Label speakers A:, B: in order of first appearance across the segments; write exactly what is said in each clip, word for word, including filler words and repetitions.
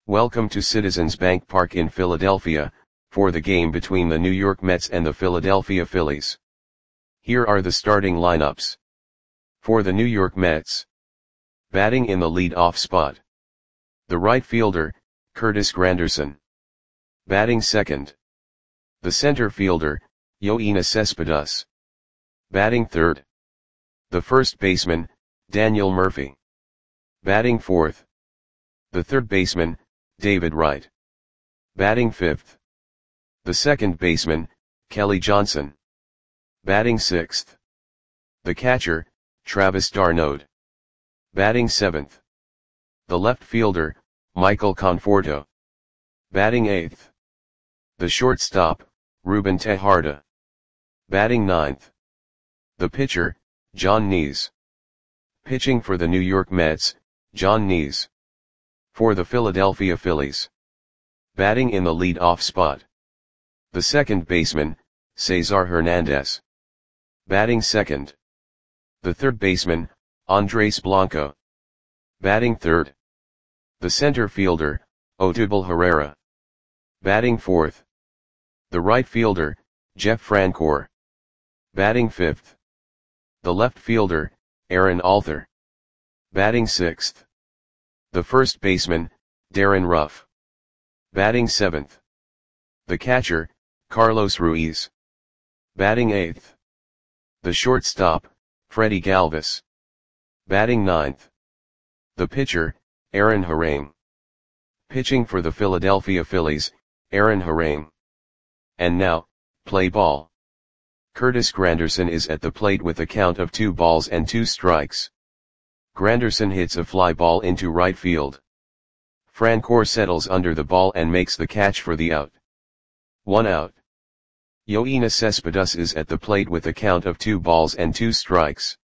A: Welcome to Citizens Bank Park in Philadelphia, for the game between the New York Mets and the Philadelphia Phillies. Here are the starting lineups. For the New York Mets. Batting in the lead-off spot. The right fielder, Curtis Granderson. Batting second. The center fielder, Yoenis Cespedes. Batting third. The first baseman, Daniel Murphy. Batting fourth. The third baseman, David Wright. Batting fifth. The second baseman, Kelly Johnson. Batting sixth. The catcher, Travis d'Arnaud. Batting seventh. The left fielder, Michael Conforto. Batting eighth. The shortstop, Ruben Tejada. Batting ninth. The pitcher, Jon Niese. Pitching for the New York Mets, Jon Niese. For the Philadelphia Phillies. Batting in the lead-off spot. The second baseman, Cesar Hernandez. Batting second. The third baseman, Andres Blanco. Batting third. The center fielder, Odubel Herrera. Batting fourth. The right fielder, Jeff Francoeur. Batting fifth. The left fielder, Aaron Altherr. Batting sixth. The first baseman, Darin Ruf. Batting seventh. The catcher, Carlos Ruiz. Batting eighth. The shortstop, Freddie Galvis. Batting ninth. The pitcher, Aaron Harang. Pitching for the Philadelphia Phillies, Aaron Harang. And now, play ball. Curtis Granderson is at the plate with a count of two balls and two strikes. Granderson hits a fly ball into right field. Francoeur settles under the ball and makes the catch for the out. One out. Yoenis Cespedes is at the plate with a count of two balls and two strikes.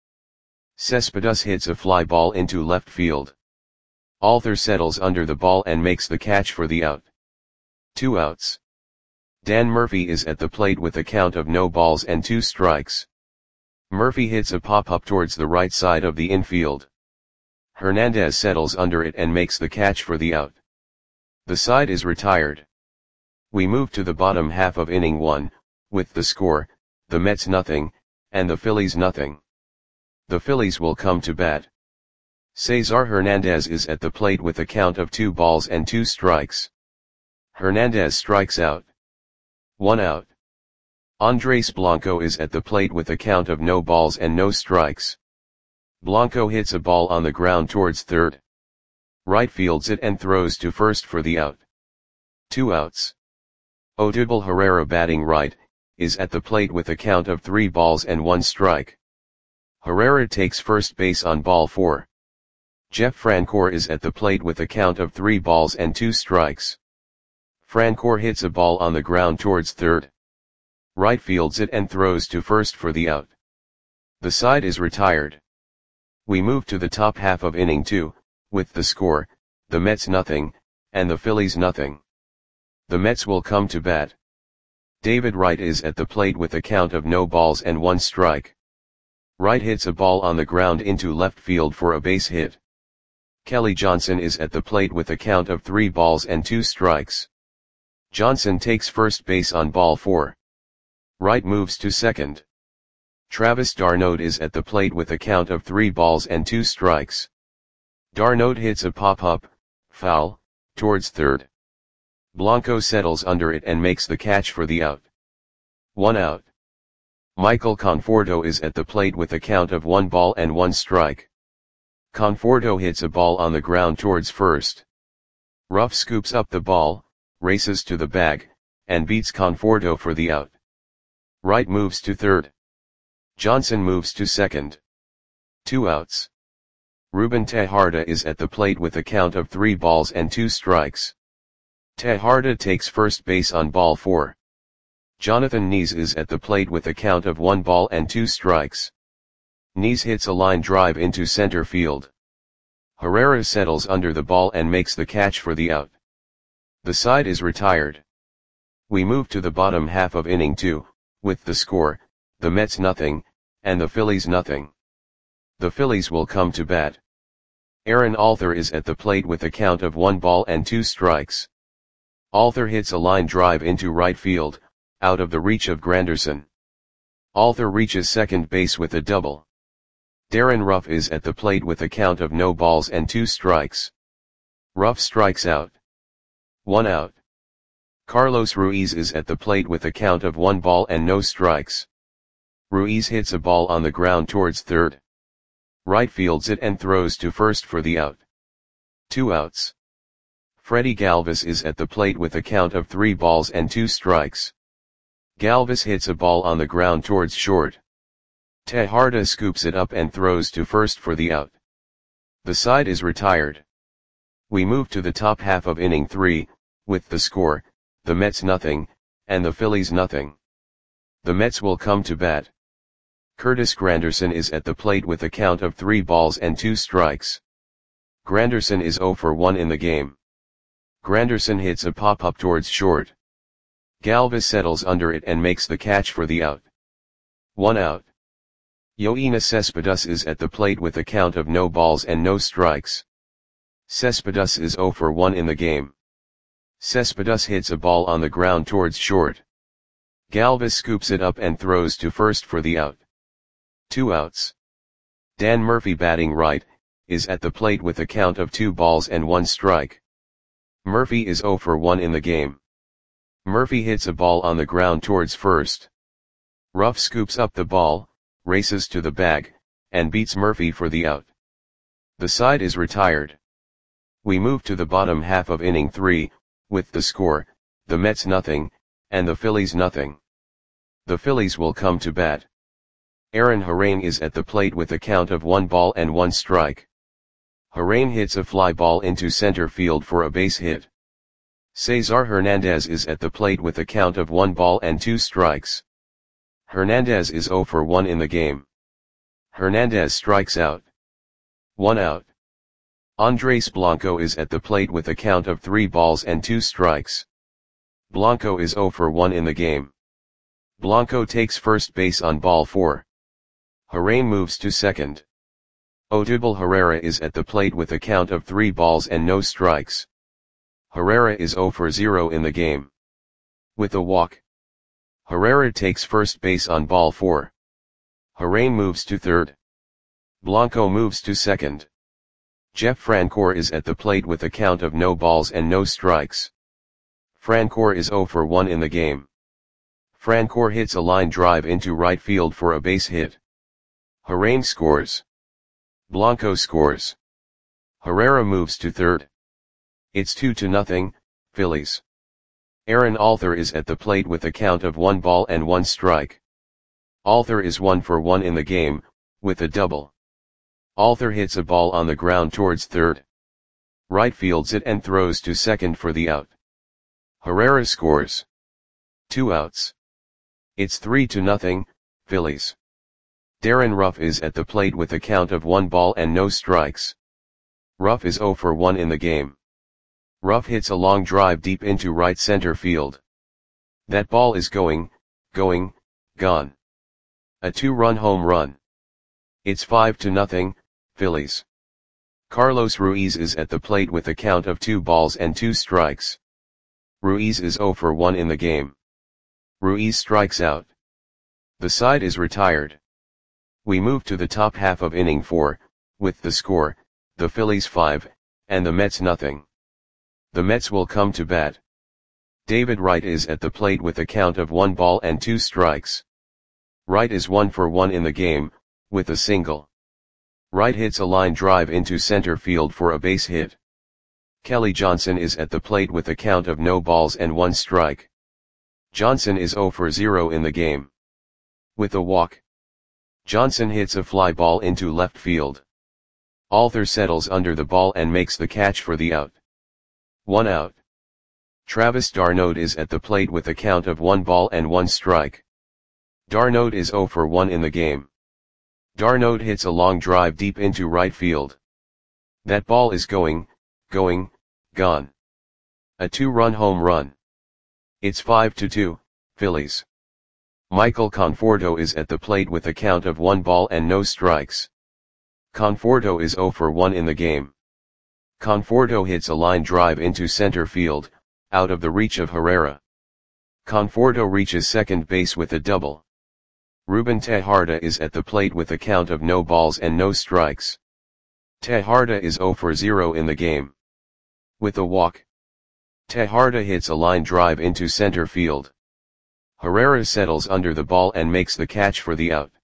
A: Cespedes hits a fly ball into left field. Altherr settles under the ball and makes the catch for the out. Two outs. Dan Murphy is at the plate with a count of no balls and two strikes. Murphy hits a pop-up towards the right side of the infield. Hernandez settles under it and makes the catch for the out. The side is retired. We move to the bottom half of inning one, with the score, the Mets nothing, and the Phillies nothing. The Phillies will come to bat. Cesar Hernandez is at the plate with a count of two balls and two strikes. Hernandez strikes out. One out. Andres Blanco is at the plate with a count of no balls and no strikes. Blanco hits a ball on the ground towards third. Right fields it and throws to first for the out. Two outs. Odubel Herrera, batting right, is at the plate with a count of three balls and one strike. Herrera takes first base on ball four. Jeff Francoeur is at the plate with a count of three balls and two strikes. Francoeur hits a ball on the ground towards third. Right fields it and throws to first for the out. The side is retired. We move to the top half of inning two, with the score, the Mets nothing, and the Phillies nothing. The Mets will come to bat. David Wright is at the plate with a count of no balls and one strike. Wright hits a ball on the ground into left field for a base hit. Kelly Johnson is at the plate with a count of three balls and two strikes. Johnson takes first base on ball four. Wright moves to second. Travis d'Arnaud is at the plate with a count of three balls and two strikes. d'Arnaud hits a pop-up, foul, towards third. Blanco settles under it and makes the catch for the out. One out. Michael Conforto is at the plate with a count of one ball and one strike. Conforto hits a ball on the ground towards first. Ruf scoops up the ball, races to the bag, and beats Conforto for the out. Wright moves to third. Johnson moves to second. Two outs. Ruben Tejada is at the plate with a count of three balls and two strikes. Tejada takes first base on ball four. Jonathan Niese is at the plate with a count of one ball and two strikes. Niese hits a line drive into center field. Herrera settles under the ball and makes the catch for the out. The side is retired. We move to the bottom half of inning two, with the score, the Mets nothing, and the Phillies nothing. The Phillies will come to bat. Aaron Alther is at the plate with a count of one ball and two strikes. Alther hits a line drive into right field, out of the reach of Granderson. Alther reaches second base with a double. Darren Ruff is at the plate with a count of no balls and two strikes. Ruff strikes out. One out. Carlos Ruiz is at the plate with a count of one ball and no strikes. Ruiz hits a ball on the ground towards third. Right fields it and throws to first for the out. Two outs. Freddie Galvis is at the plate with a count of three balls and two strikes. Galvis hits a ball on the ground towards short. Tejada scoops it up and throws to first for the out. The side is retired. We move to the top half of inning three, with the score, the Mets nothing, and the Phillies nothing. The Mets will come to bat. Curtis Granderson is at the plate with a count of three balls and two strikes. Granderson is zero for one in the game. Granderson hits a pop-up towards short. Galvis settles under it and makes the catch for the out. One out. Yoenis Cespedes is at the plate with a count of no balls and no strikes. Cespedes is zero for one in the game. Cespedes hits a ball on the ground towards short. Galvis scoops it up and throws to first for the out. Two outs. Dan Murphy, batting right, is at the plate with a count of two balls and one strike. Murphy is zero for one in the game. Murphy hits a ball on the ground towards first. Ruff scoops up the ball, races to the bag, and beats Murphy for the out. The side is retired. We move to the bottom half of inning three, with the score, the Mets nothing, and the Phillies nothing. The Phillies will come to bat. Aaron Harane is at the plate with a count of one ball and one strike. Harane hits a fly ball into center field for a base hit. Cesar Hernandez is at the plate with a count of one ball and two strikes. Hernandez is zero for one in the game. Hernandez strikes out. One out. Andres Blanco is at the plate with a count of three balls and two strikes. Blanco is zero for one in the game. Blanco takes first base on ball four. Harane moves to second. Odubel Herrera is at the plate with a count of three balls and no strikes. Herrera is zero for zero in the game. With a walk. Herrera takes first base on ball four. Harane moves to third. Blanco moves to second. Jeff Francoeur is at the plate with a count of no balls and no strikes. Francoeur is zero for one in the game. Francoeur hits a line drive into right field for a base hit. Harane scores. Blanco scores. Herrera moves to third. It's two to nothing, Phillies. Aaron Alther is at the plate with a count of one ball and one strike. Alther is one for one in the game, with a double. Alther hits a ball on the ground towards third. Right fields it and throws to second for the out. Herrera scores. Two outs. It's three to nothing, Phillies. Darren Ruff is at the plate with a count of one ball and no strikes. Ruff is zero for one in the game. Ruff hits a long drive deep into right center field. That ball is going, going, gone. A two-run home run. It's five to nothing, Phillies. Carlos Ruiz is at the plate with a count of two balls and two strikes. Ruiz is zero for one in the game. Ruiz strikes out. The side is retired. We move to the top half of inning four, with the score, the Phillies five, and the Mets nothing. The Mets will come to bat. David Wright is at the plate with a count of one ball and two strikes. Wright is one for one in the game, with a single. Wright hits a line drive into center field for a base hit. Kelly Johnson is at the plate with a count of no balls and one strike. Johnson is zero for zero in the game. With a walk. Johnson hits a fly ball into left field. Alther settles under the ball and makes the catch for the out. One out. Travis d'Arnaud is at the plate with a count of one ball and one strike. d'Arnaud is zero for one in the game. d'Arnaud hits a long drive deep into right field. That ball is going, going, gone. A two-run home run. It's five to two, Phillies. Michael Conforto is at the plate with a count of one ball and no strikes. Conforto is zero for one in the game. Conforto hits a line drive into center field, out of the reach of Herrera. Conforto reaches second base with a double. Ruben Tejada is at the plate with a count of no balls and no strikes. Tejada is zero for zero in the game. With a walk, Tejada hits a line drive into center field. Herrera settles under the ball and makes the catch for the out.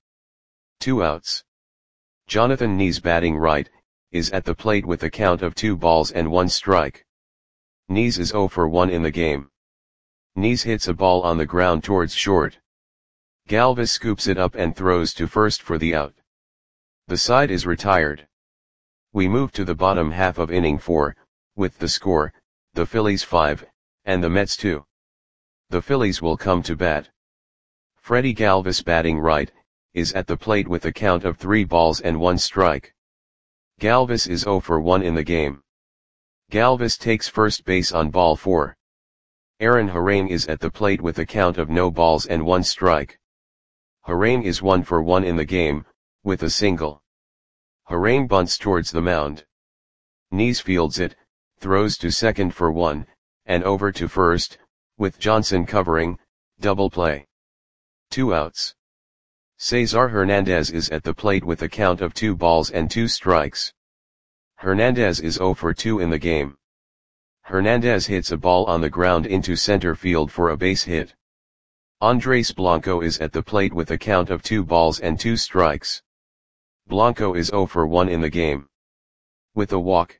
A: Two outs. Jonathan Nies, batting right, is at the plate with a count of two balls and one strike. Nies is zero for one in the game. Nies hits a ball on the ground towards short. Galvis scoops it up and throws to first for the out. The side is retired. We move to the bottom half of inning four, with the score, the Phillies five, and the Mets two. The Phillies will come to bat. Freddie Galvis, batting right, is at the plate with a count of three balls and one strike. Galvis is zero for one in the game. Galvis takes first base on ball four. Aaron Harang is at the plate with a count of no balls and one strike. Harang is one for one in the game, with a single. Harang bunts towards the mound. Nies fields it, throws to second for one, and over to first, with Johnson covering, double play. Two outs. Cesar Hernandez is at the plate with a count of two balls and two strikes. Hernandez is zero for two in the game. Hernandez hits a ball on the ground into center field for a base hit. Andres Blanco is at the plate with a count of two balls and two strikes. Blanco is zero for one in the game. With a walk,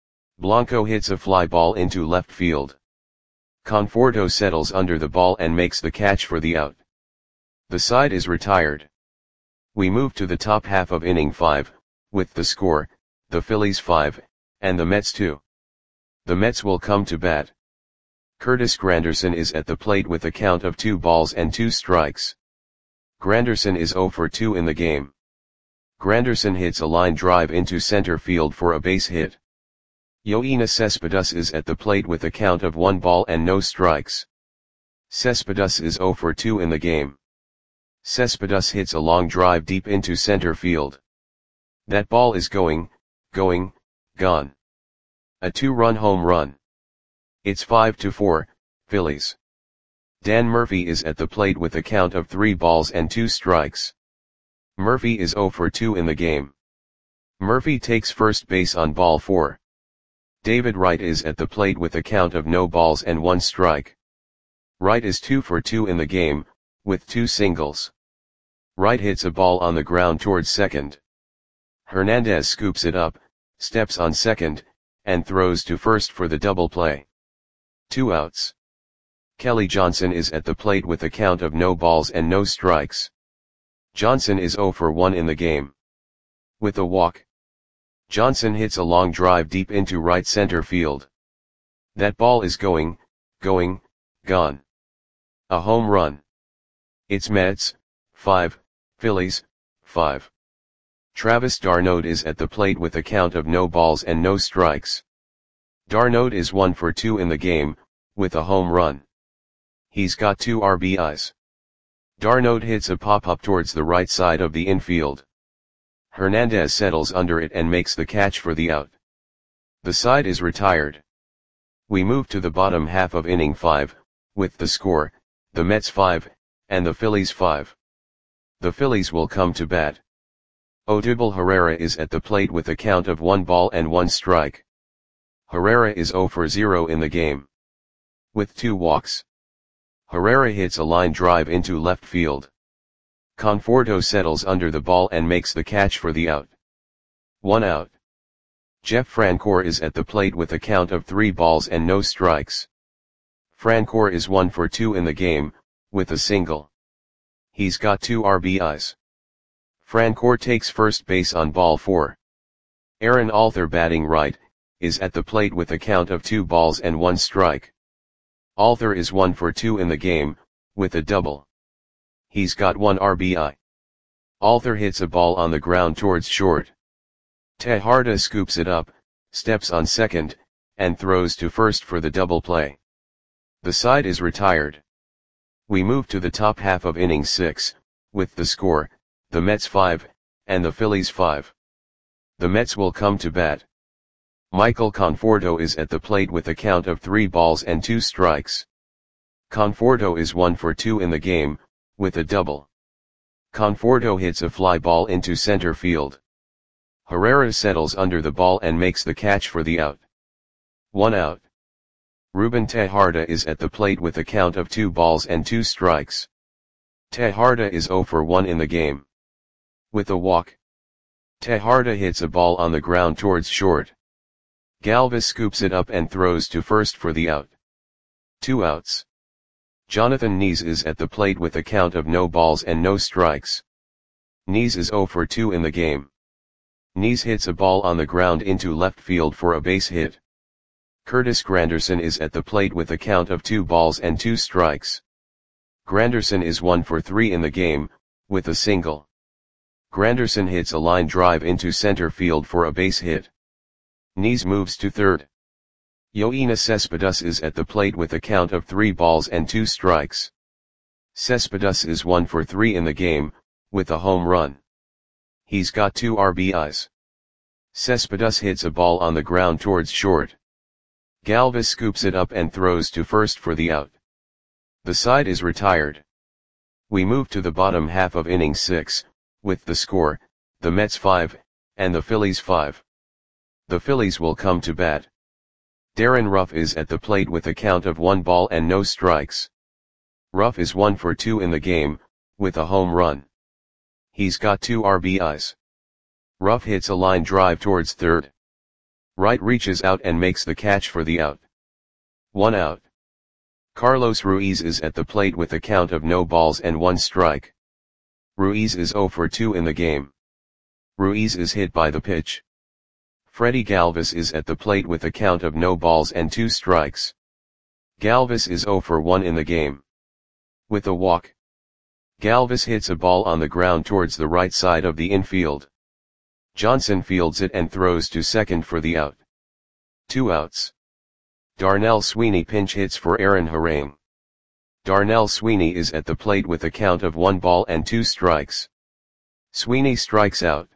A: Blanco hits a fly ball into left field. Conforto settles under the ball and makes the catch for the out. The side is retired. We move to the top half of inning five, with the score, the Phillies five, and the Mets two. The Mets will come to bat. Curtis Granderson is at the plate with a count of two balls and two strikes. Granderson is zero for two in the game. Granderson hits a line drive into center field for a base hit. Yoenis Cespedes is at the plate with a count of one ball and no strikes. Cespedes is zero for two in the game. Cespedes hits a long drive deep into center field. That ball is going, going, gone. A two-run home run. It's five to four, Phillies. Dan Murphy is at the plate with a count of three balls and two strikes. Murphy is zero for two in the game. Murphy takes first base on ball four. David Wright is at the plate with a count of no balls and one strike. Wright is two for two in the game, with two singles. Wright hits a ball on the ground towards second. Hernandez scoops it up, steps on second, and throws to first for the double play. Two outs. Kelly Johnson is at the plate with a count of no balls and no strikes. Johnson is zero for one in the game. With a walk, Johnson hits a long drive deep into right center field. That ball is going, going, gone. A home run. It's Mets, five, Phillies, five. Travis d'Arnaud is at the plate with a count of no balls and no strikes. d'Arnaud is one for two in the game, with a home run. He's got two R B Is. d'Arnaud hits a pop-up towards the right side of the infield. Hernandez settles under it and makes the catch for the out. The side is retired. We move to the bottom half of inning five, with the score, the Mets five, and the Phillies five. The Phillies will come to bat. Odubel Herrera is at the plate with a count of one ball and one strike. Herrera is zero for zero in the game. With two walks, Herrera hits a line drive into left field. Conforto settles under the ball and makes the catch for the out. One out. Jeff Francoeur is at the plate with a count of three balls and no strikes. Francoeur is one for two in the game, with a single. He's got two R B Is. Francoeur takes first base on ball four. Aaron Alther, batting right, is at the plate with a count of two balls and one strike. Alther is one for two in the game, with a double. He's got one R B I. Alther hits a ball on the ground towards short. Tejada scoops it up, steps on second, and throws to first for the double play. The side is retired. We move to the top half of inning six, with the score, the Mets five, and the Phillies five. The Mets will come to bat. Michael Conforto is at the plate with a count of three balls and two strikes. Conforto is one for two in the game, with a double. Conforto hits a fly ball into center field. Herrera settles under the ball and makes the catch for the out. One out. Ruben Tejada is at the plate with a count of two balls and two strikes. Tejada is zero for one in the game. With a walk. Tejada hits a ball on the ground towards short. Galvis scoops it up and throws to first for the out. Two outs. Jonathan Nies is at the plate with a count of no balls and no strikes. Nies is zero for two in the game. Nies hits a ball on the ground into left field for a base hit. Curtis Granderson is at the plate with a count of two balls and two strikes. Granderson is one for three in the game, with a single. Granderson hits a line drive into center field for a base hit. Nies moves to third. Yoenis Cespedes is at the plate with a count of three balls and two strikes. Cespedes is one for three in the game, with a home run. He's got two R B Is. Cespedes hits a ball on the ground towards short. Galvis scoops it up and throws to first for the out. The side is retired. We move to the bottom half of inning six, with the score, the Mets five, and the Phillies five. The Phillies will come to bat. Darren Ruff is at the plate with a count of one ball and no strikes. Ruff is one for two in the game, with a home run. He's got two R B Is. Ruff hits a line drive towards third. Wright reaches out and makes the catch for the out. One out. Carlos Ruiz is at the plate with a count of no balls and one strike. Ruiz is zero for two in the game. Ruiz is hit by the pitch. Freddie Galvis is at the plate with a count of no balls and two strikes. Galvis is zero for one in the game. With a walk. Galvis hits a ball on the ground towards the right side of the infield. Johnson fields it and throws to second for the out. Two outs. Darnell Sweeney pinch hits for Aaron Harang. Darnell Sweeney is at the plate with a count of one ball and two strikes. Sweeney strikes out.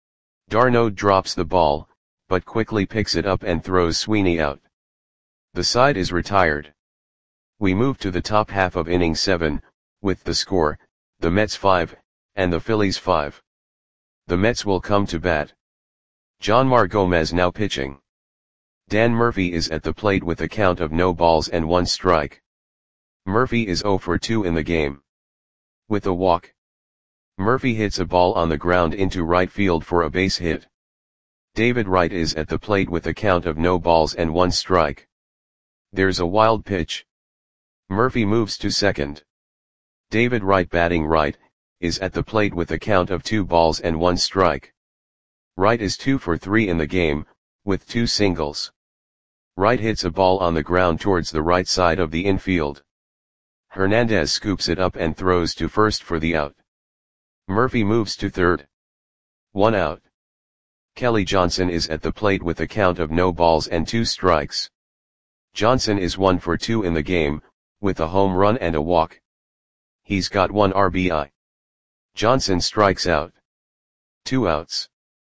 A: Darno drops the ball, but quickly picks it up and throws Sweeney out. The side is retired. We move to the top half of inning seven, with the score, the Mets five, and the Phillies five. The Mets will come to bat. Jonmar Gomez now pitching. Dan Murphy is at the plate with a count of no balls and one strike. Murphy is zero for two in the game. With a walk. Murphy hits a ball on the ground into right field for a base hit. David Wright is at the plate with a count of no balls and one strike. There's a wild pitch. Murphy moves to second. David Wright batting right, is at the plate with a count of two balls and one strike. Wright is two for three in the game, with two singles. Wright hits a ball on the ground towards the right side of the infield. Hernandez scoops it up and throws to first for the out. Murphy moves to third. One out. Kelly Johnson is at the plate with a count of no balls and two strikes. Johnson is one for two in the game, with a home run and a walk. He's got one R B I. Johnson strikes out. Two outs.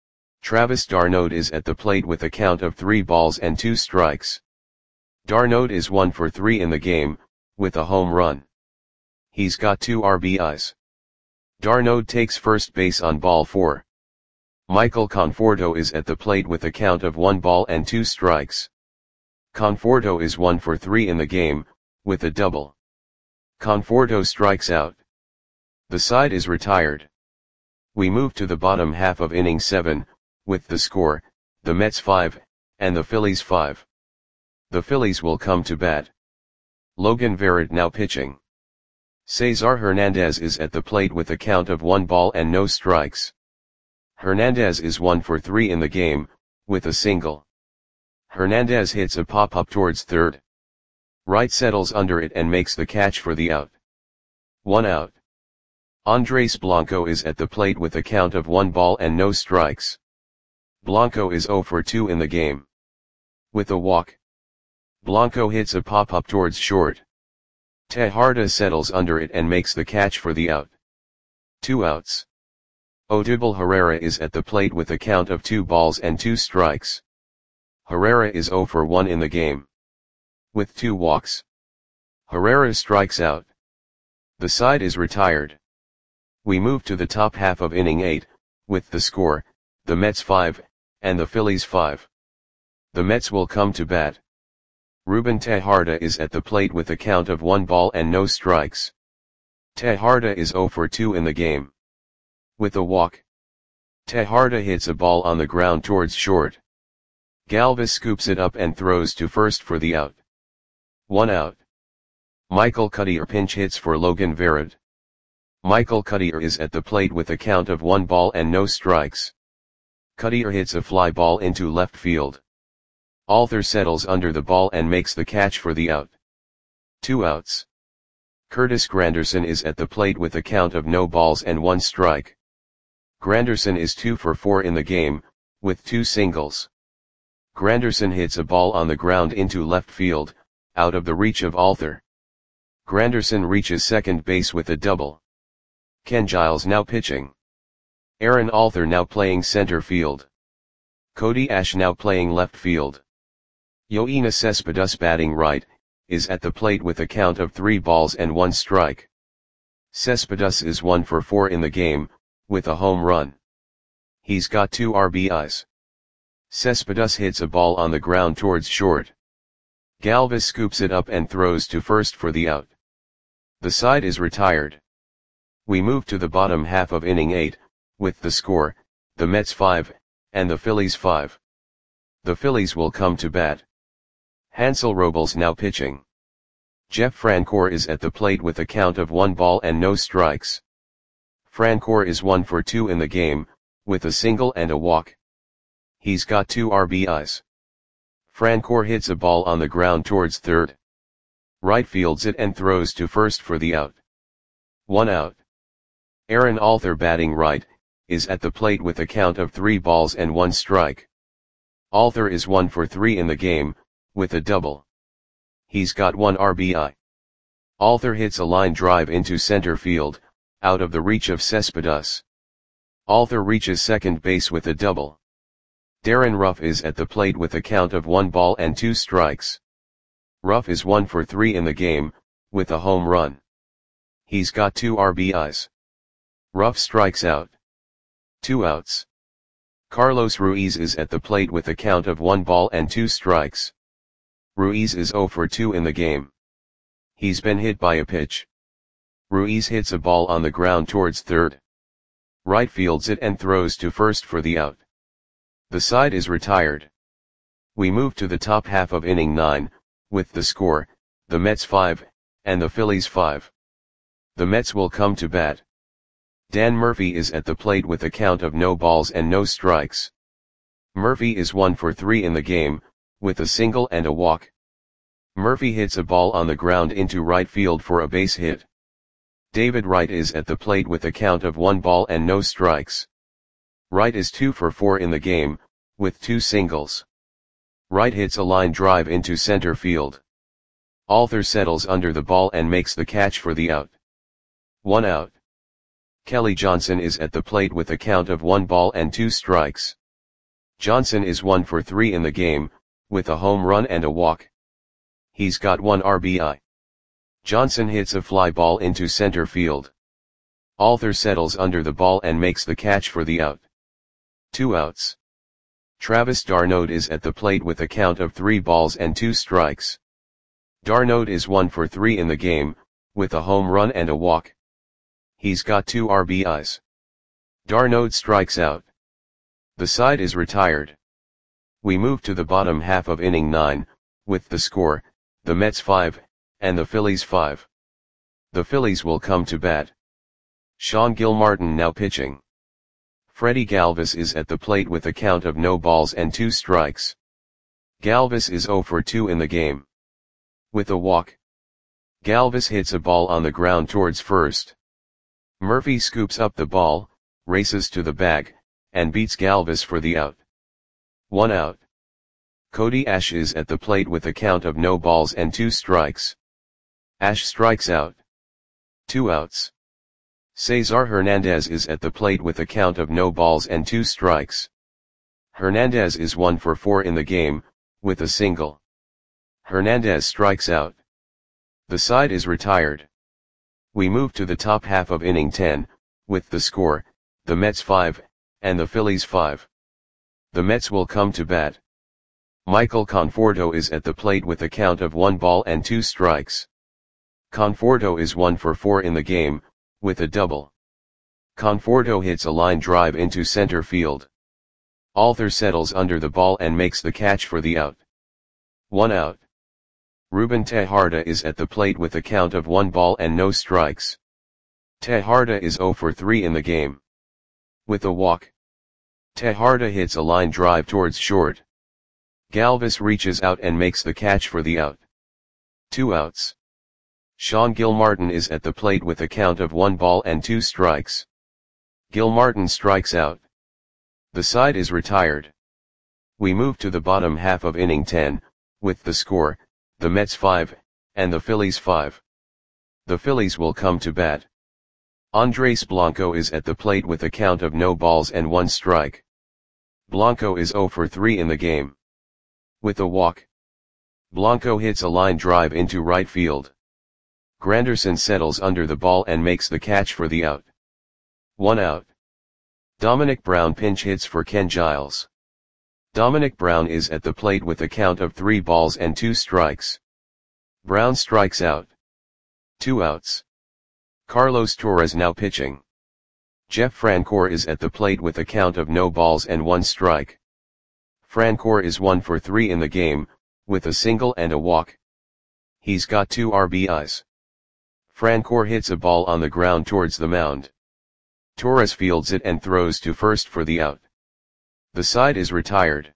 A: Travis d'Arnaud is at the plate with a count of three balls and two strikes. d'Arnaud is one for three in the game, with a home run. He's got two R B Is. d'Arnaud takes first base on ball four. Michael Conforto is at the plate with a count of one ball and two strikes. Conforto is one for three in the game, with a double. Conforto strikes out. The side is retired. We move to the bottom half of inning seven, with the score, the Mets five, and the Phillies five. The Phillies will come to bat. Logan Verrett now pitching. Cesar Hernandez is at the plate with a count of one ball and no strikes. Hernandez is one for three in the game, with a single. Hernandez hits a pop-up towards third. Wright settles under it and makes the catch for the out. One out. Andres Blanco is at the plate with a count of one ball and no strikes. Blanco is zero for two in the game. With a walk. Blanco hits a pop-up towards short. Tejada settles under it and makes the catch for the out. Two outs. Odubel Herrera is at the plate with a count of two balls and two strikes. Herrera is zero for one in the game. With two walks, Herrera strikes out. The side is retired. We move to the top half of inning eight, with the score, the Mets five, and the Phillies five. The Mets will come to bat. Ruben Tejada is at the plate with a count of one ball and no strikes. Tejada is zero for two in the game. With a walk, Tejada hits a ball on the ground towards short. Galvis scoops it up and throws to first for the out. One out. Michael Cuddyer pinch hits for Logan Verrett. Michael Cuddyer is at the plate with a count of one ball and no strikes. Cuddyer hits a fly ball into left field. Alter settles under the ball and makes the catch for the out. Two outs. Curtis Granderson is at the plate with a count of no balls and one strike. Granderson is two for four in the game, with two singles. Granderson hits a ball on the ground into left field, out of the reach of Alter. Granderson reaches second base with a double. Ken Giles now pitching. Aaron Alter now playing center field. Cody Ash now playing left field. Yoenis Cespedes batting right, is at the plate with a count of three balls and one strike. Cespedes is one for four in the game, with a home run. He's got two R B Is. Cespedes hits a ball on the ground towards short. Galvis scoops it up and throws to first for the out. The side is retired. We move to the bottom half of inning eight, with the score, the Mets five, and the Phillies five. The Phillies will come to bat. Hansel Robles now pitching. Jeff Francoeur is at the plate with a count of one ball and no strikes. Francoeur is one for two in the game, with a single and a walk. He's got two R B Is. Francoeur hits a ball on the ground towards third. Right fields it and throws to first for the out. One out. Aaron Alter batting right, is at the plate with a count of three balls and one strike. Alter is one for three in the game, with a double. He's got one R B I. Alter hits a line drive into center field, out of the reach of Cespedes. Alter reaches second base with a double. Darren Ruff is at the plate with a count of one ball and two strikes. Ruff is one for three in the game, with a home run. He's got two R B Is. Ruff strikes out. Two outs. Carlos Ruiz is at the plate with a count of one ball and two strikes. Ruiz is zero for two in the game. He's been hit by a pitch. Ruiz hits a ball on the ground towards third. Right fields it and throws to first for the out. The side is retired. We move to the top half of inning nine, with the score, the Mets five, and the Phillies five. The Mets will come to bat. Dan Murphy is at the plate with a count of no balls and no strikes. Murphy is one for three in the game, with a single and a walk. Murphy hits a ball on the ground into right field for a base hit. David Wright is at the plate with a count of one ball and no strikes. Wright is two for four in the game, with two singles. Wright hits a line drive into center field. Alter settles under the ball and makes the catch for the out. One out. Kelly Johnson is at the plate with a count of one ball and two strikes. Johnson is one for three in the game, with a home run and a walk. He's got one R B I. Johnson hits a fly ball into center field. Alter settles under the ball and makes the catch for the out. Two outs. Travis d'Arnaud is at the plate with a count of three balls and two strikes. d'Arnaud is one for three in the game, with a home run and a walk. He's got two R B Is. d'Arnaud strikes out. The side is retired. We move to the bottom half of inning nine, with the score, the Mets five, and the Phillies five. The Phillies will come to bat. Sean Gilmartin now pitching. Freddie Galvis is at the plate with a count of no balls and two strikes. Galvis is zero for two in the game. With a walk, Galvis hits a ball on the ground towards first. Murphy scoops up the ball, races to the bag, and beats Galvis for the out. One out. Cody Ash is at the plate with a count of no balls and two strikes. Ash strikes out. Two outs. Cesar Hernandez is at the plate with a count of no balls and two strikes. Hernandez is one for four in the game, with a single. Hernandez strikes out. The side is retired. We move to the top half of inning ten, with the score, the Mets five, and the Phillies five. The Mets will come to bat. Michael Conforto is at the plate with a count of one ball and two strikes. Conforto is one for four in the game, with a double. Conforto hits a line drive into center field. Alter settles under the ball and makes the catch for the out. One out. Ruben Tejada is at the plate with a count of one ball and no strikes. Tejada is zero for three in the game. With a walk. Tejada hits a line drive towards short. Galvis reaches out and makes the catch for the out. Two outs. Sean Gilmartin is at the plate with a count of one ball and two strikes. Gilmartin strikes out. The side is retired. We move to the bottom half of inning ten, with the score, the Mets five, and the Phillies five. The Phillies will come to bat. Andres Blanco is at the plate with a count of no balls and one strike. Blanco is zero for three in the game. With a walk. Blanco hits a line drive into right field. Granderson settles under the ball and makes the catch for the out. One out. Dominic Brown pinch hits for Ken Giles. Dominic Brown is at the plate with a count of three balls and two strikes. Brown strikes out. Two outs. Carlos Torres now pitching. Jeff Francoeur is at the plate with a count of no balls and one strike. Francoeur is one for three in the game, with a single and a walk. He's got two R B Is. Francoeur hits a ball on the ground towards the mound. Torres fields it and throws to first for the out. The side is retired.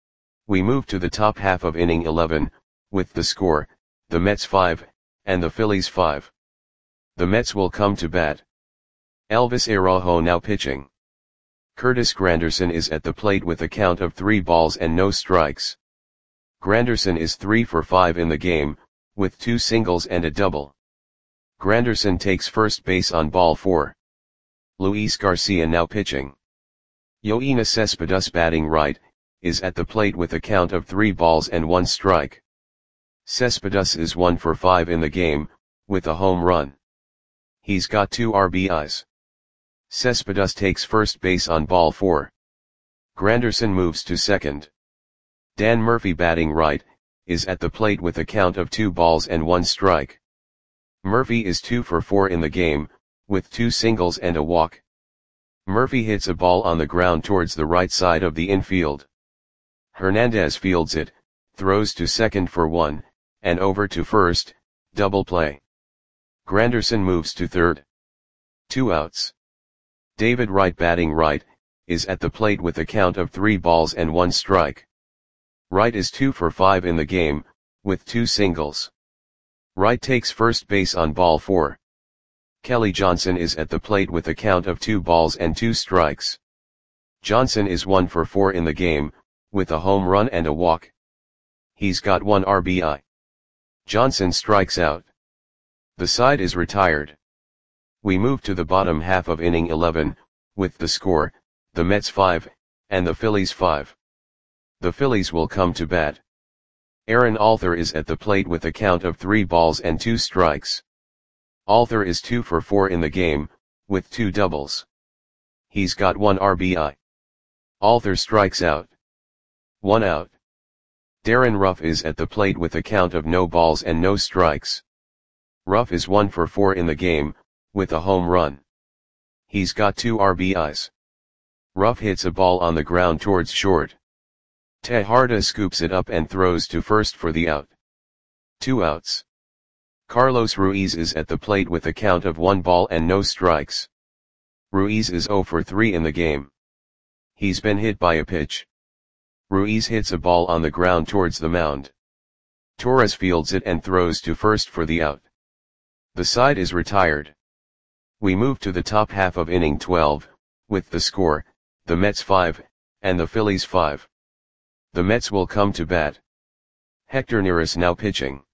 A: We move to the top half of inning eleven, with the score, the Mets five, and the Phillies five. The Mets will come to bat. Elvis Araujo now pitching. Curtis Granderson is at the plate with a count of three balls and no strikes. Granderson is three for five in the game, with two singles and a double. Granderson takes first base on ball four. Luis Garcia now pitching. Yoenis Cespedes batting right, is at the plate with a count of three balls and one strike. Cespedes is one for five in the game, with a home run. He's got two R B Is. Cespedes takes first base on ball four. Granderson moves to second. Dan Murphy batting right, is at the plate with a count of two balls and one strike. Murphy is two for four in the game, with two singles and a walk. Murphy hits a ball on the ground towards the right side of the infield. Hernandez fields it, throws to second for one, and over to first, double play. Granderson moves to third. Two outs. David Wright batting right, is at the plate with a count of three balls and one strike. Wright is two for five in the game, with two singles. Wright takes first base on ball four. Kelly Johnson is at the plate with a count of two balls and two strikes. Johnson is one for four in the game, with a home run and a walk. He's got one R B I. Johnson strikes out. The side is retired. We move to the bottom half of inning eleven, with the score, the Mets five, and the Phillies five. The Phillies will come to bat. Aaron Alter is at the plate with a count of three balls and two strikes. Alter is two for four in the game, with two doubles. He's got one R B I. Alter strikes out. One out. Darren Ruff is at the plate with a count of no balls and no strikes. Ruff is one for four in the game, with a home run. He's got two R B Is. Ruff hits a ball on the ground towards short. Tejada scoops it up and throws to first for the out. Two outs. Carlos Ruiz is at the plate with a count of one ball and no strikes. Ruiz is zero for three in the game. He's been hit by a pitch. Ruiz hits a ball on the ground towards the mound. Torres fields it and throws to first for the out. The side is retired. We move to the top half of inning twelve, with the score, the Mets five, and the Phillies five. The Mets will come to bat. Hector Neris now pitching.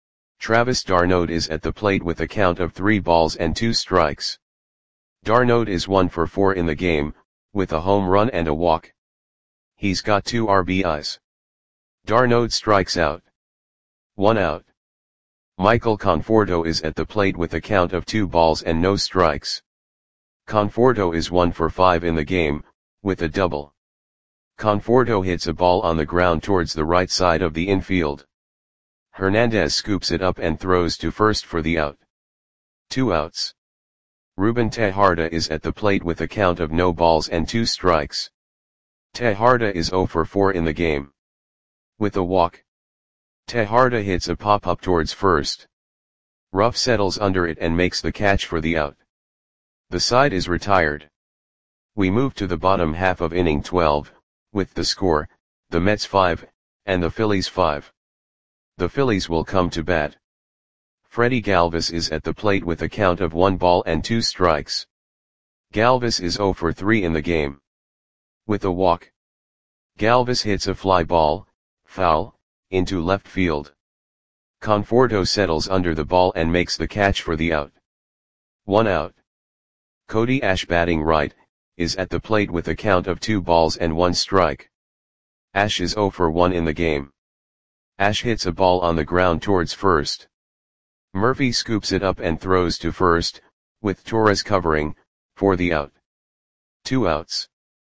A: Travis d'Arnaud is at the plate with a count of three balls and two strikes. D'Arnaud is one for four in the game, with a home run and a walk. He's got two R B Is. d'Arnaud strikes out. One out. Michael Conforto is at the plate with a count of two balls and no strikes. Conforto is one for five in the game, with a double. Conforto hits a ball on the ground towards the right side of the infield. Hernandez scoops it up and throws to first for the out. Two outs. Ruben Tejada is at the plate with a count of no balls and two strikes. Tejada is zero for four in the game. With a walk. Tejada hits a pop-up towards first. Ruff settles under it and makes the catch for the out. The side is retired. We move to the bottom half of inning twelve, with the score, the Mets five, and the Phillies five. The Phillies will come to bat. Freddie Galvis is at the plate with a count of one ball and two strikes. Galvis is zero for three in the game. With a walk. Galvis hits a fly ball, foul, into left field. Conforto settles under the ball and makes the catch for the out. One out. Cody Ash, batting right, is at the plate with a count of two balls and one strike. Ash is zero for one in the game. Ash hits a ball on the ground towards first. Murphy scoops it up and throws to first, with Torres covering, for the out. Two outs.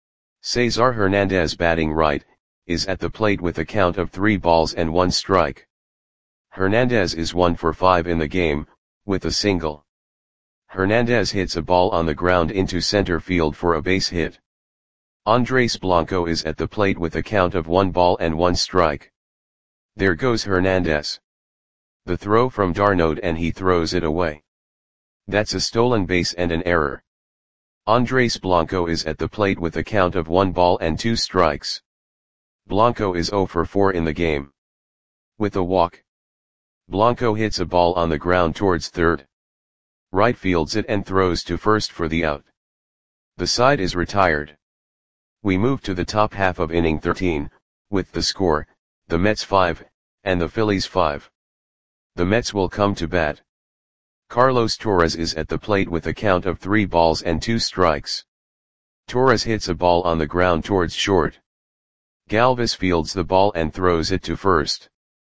A: Cesar Hernandez, batting right, is at the plate with a count of three balls and one strike. Hernandez is one for five in the game, with a single. Hernandez hits a ball on the ground into center field for a base hit. Andres Blanco is at the plate with a count of one ball and one strike. There goes Hernandez. The throw from d'Arnaud and he throws it away. That's a stolen base and an error. Andres Blanco is at the plate with a count of one ball and two strikes. Blanco is zero for four in the game. With a walk. Blanco hits a ball on the ground towards third. Right fields it and throws to first for the out. The side is retired. We move to the top half of inning thirteen, with the score, the Mets five, and the Phillies five. The Mets will come to bat. Carlos Torres is at the plate with a count of three balls and two strikes. Torres hits a ball on the ground towards short. Galvis fields the ball and throws it to first.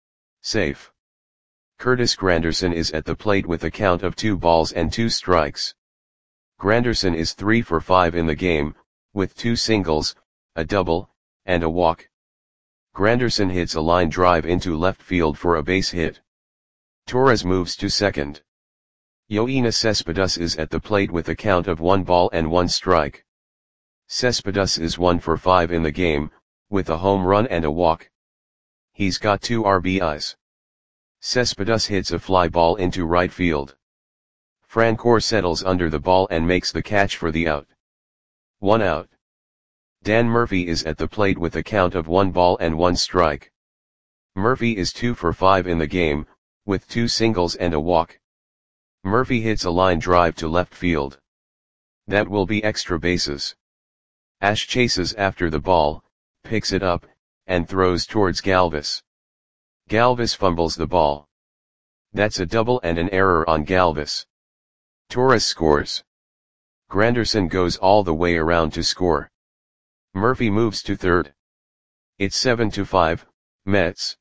A: Safe. Curtis Granderson is at the plate with a count of two balls and two strikes. Granderson is three for five in the game, with two singles, a double, and a walk. Granderson hits a line drive into left field for a base hit. Torres moves to second. Yoenis Cespedes is at the plate with a count of one ball and one strike. Cespedes is one for five in the game, with a home run and a walk. He's got two R B Is. Cespedes hits a fly ball into right field. Francoeur settles under the ball and makes the catch for the out. One out. Dan Murphy is at the plate with a count of one ball and one strike. Murphy is two for five in the game, with two singles and a walk. Murphy hits a line drive to left field. That will be extra bases. Ash chases after the ball, picks it up, and throws towards Galvis. Galvis fumbles the ball. That's a double and an error on Galvis. Torres scores. Granderson goes all the way around to score. Murphy moves to third. It's seven to five, Mets.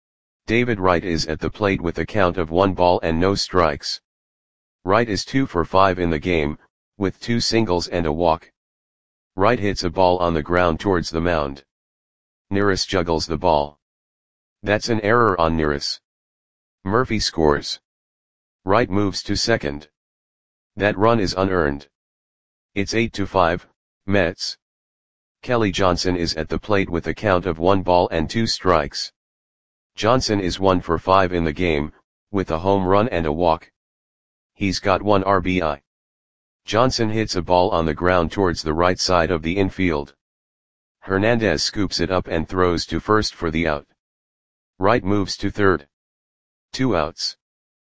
A: David Wright is at the plate with a count of one ball and no strikes. Wright is two for five in the game, with two singles and a walk. Wright hits a ball on the ground towards the mound. Neris juggles the ball. That's an error on Neris. Murphy scores. Wright moves to second. That run is unearned. It's eight to five, Mets. Kelly Johnson is at the plate with a count of one ball and two strikes. Johnson is one for five in the game, with a home run and a walk. He's got one R B I. Johnson hits a ball on the ground towards the right side of the infield. Hernandez scoops it up and throws to first for the out. Wright moves to third. Two outs.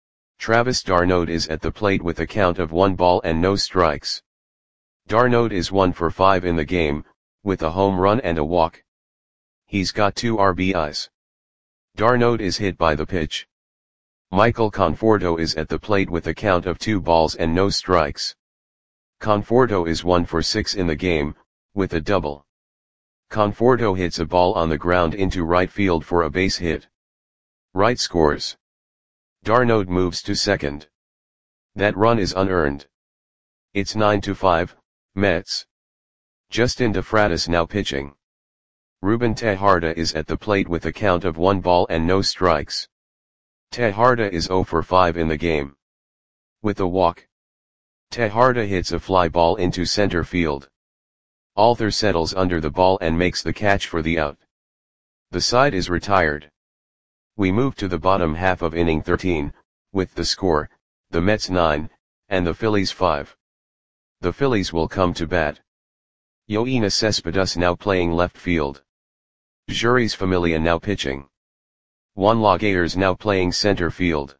A: Travis d'Arnaud is at the plate with a count of one ball and no strikes. d'Arnaud is one for five in the game, with a home run and a walk. He's got two R B Is. d'Arnaud is hit by the pitch. Michael Conforto is at the plate with a count of two balls and no strikes. Conforto is one for six in the game, with a double. Conforto hits a ball on the ground into right field for a base hit. Wright scores. d'Arnaud moves to second. That run is unearned. It's nine to five, Mets. Justin DeFratis now pitching. Ruben Tejada is at the plate with a count of one ball and no strikes. Tejada is zero for five in the game. With a walk, Tejada hits a fly ball into center field. Alter settles under the ball and makes the catch for the out. The side is retired. We move to the bottom half of inning thirteen, with the score, the Mets nine, and the Phillies five. The Phillies will come to bat. Yoenis Cespedes now playing left field. Jeurys Familia now pitching. Juan Lagares now playing center field.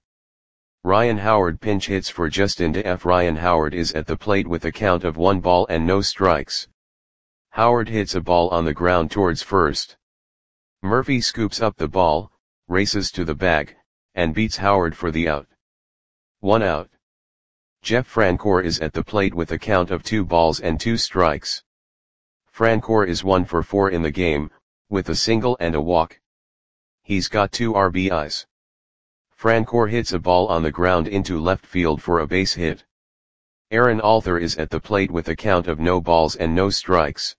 A: Ryan Howard pinch hits for Justin D F. Ryan Howard is at the plate with a count of one ball and no strikes. Howard hits a ball on the ground towards first. Murphy scoops up the ball, races to the bag, and beats Howard for the out. One out. Jeff Francoeur is at the plate with a count of two balls and two strikes. Francoeur is one for four in the game, with a single and a walk. He's got two R B Is. Francoeur hits a ball on the ground into left field for a base hit. Aaron Alter is at the plate with a count of no balls and no strikes.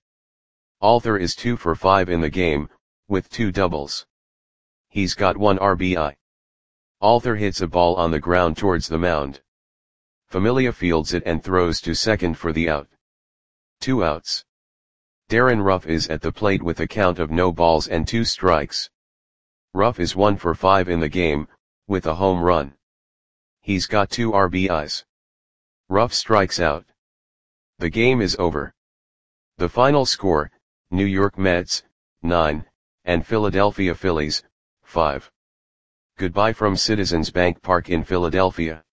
A: Alter is two for five in the game, with two doubles. He's got one R B I. Alter hits a ball on the ground towards the mound. Familia fields it and throws to second for the out. Two outs. Darren Ruff is at the plate with a count of no balls and two strikes. Ruff is one for five in the game, with a home run. He's got two R B Is. Ruff strikes out. The game is over. The final score, New York Mets, nine, and Philadelphia Phillies, five. Goodbye from Citizens Bank Park in Philadelphia.